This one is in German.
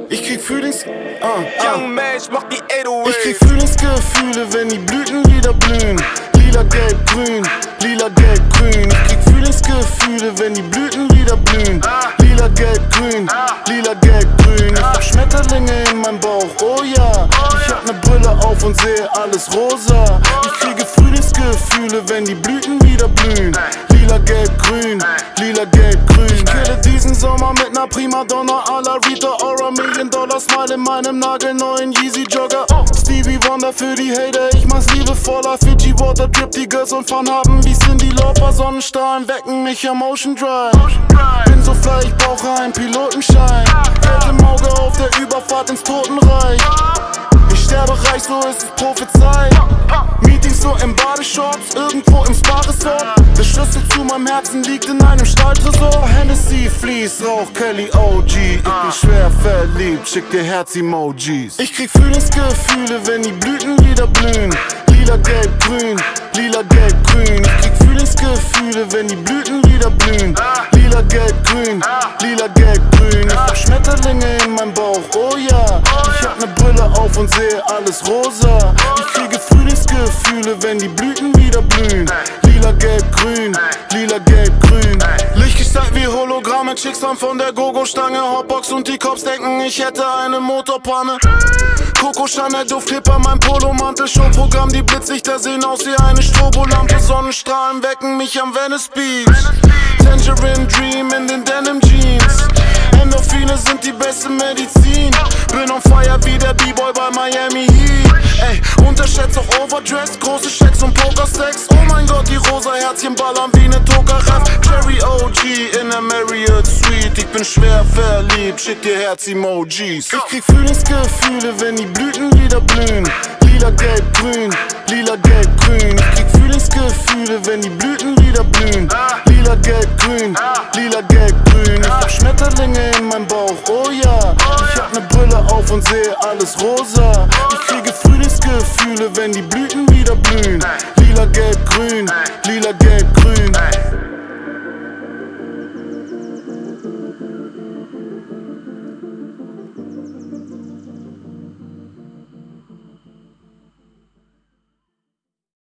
Ich krieg Young Mensch macht die 808. Ich krieg Frühlingsgefühle, wenn die Blüten wieder blühen. Lila, gelb, grün, lila, gelb, grün. Ich krieg Frühlingsgefühle, wenn die Blüten wieder blühen. Lila, gelb, grün, lila, gelb, grün. Ich hab Schmetterlinge in meinem Bauch, oh ja. Ich hab ne Brille auf und sehe alles rosa. Ich kriege Frühlingsgefühle, wenn die Blüten wieder blühen. Lila, gelb, grün, lila, gelb, grün. Ich kille diesen Sommer mit ner Primadonna à la Rita Ora. $1 Smile in meinem nagelneuen Yeezy Jogger. Stevie Wonder für die Hater, ich mach's liebevoller. Fiji Water Drip, die Girls und Fun haben wie Cindy Lauper. Sonnenstrahlen wecken mich am Ocean Drive. Bin so fly, ich brauche einen Pilotenschein. Geld im Auge auf der Überfahrt ins Totenreich. Ich sterbe reich, so ist es prophezeit. Meetings so im Badeshops, irgendwo im Spa-Resort. Der Schlüssel zu meinem Herzen liegt in einem Stahltresor. Hennessy, Fleece, Rauch, Kelly, OG. Ich bin schwer verliebt, schick dir Herz-Emojis. Ich krieg Frühlingsgefühle, wenn die Blüten wieder blühen. Lila, gelb, grün, lila, gelb, grün. Ich krieg Frühlingsgefühle, wenn die Blüten wieder blühen. Lila, gelb, grün, lila, gelb, grün. Ich hab Schmetterlinge in meinem Bauch, oh ja. Ich hab ne Brille auf und sehe alles rosa. Ich kriege Frühlingsgefühle, wenn die Blüten wieder blühen. Lila, gelb, grün, lila, gelb, grün. Lichtgestalt wie Hologramme, Chicks haben von der Gogo-Stange Hotbox und die Cops denken, ich hätte eine Motorpanne. Coco Chanel Duft klebt an meinem Polomantel. Showprogramm, die Blitzlichter sehen aus wie eine Strobolampe. Sonnenstrahlen wecken mich am Venice Beach. Tangerine Dream in den Denim Jeans. Endorphine sind die beste Medizin. Bin on fire wie der B-Boy bei Miami Heat. Ey, unterschätzt auch Overdress, große Schecks und Pokerstacks. Oh mein Gott, die rosa Herzchen ballern wie ne Tokaref. Cherry OG in der Marriott Suite. Ich bin schwer verliebt, schick dir Herz-Emojis. Ich krieg Frühlingsgefühle, wenn die Blüten wieder blühen. Lila, gelb, grün, lila, gelb, grün. Ich krieg Frühlingsgefühle, wenn die Blüten wieder blühen. Lila, gelb, grün, lila, gelb, grün. Ich hab Schmetterlinge in meinem Bauch, oh ja. Ich hab ne Brille auf und sehe alles rosa.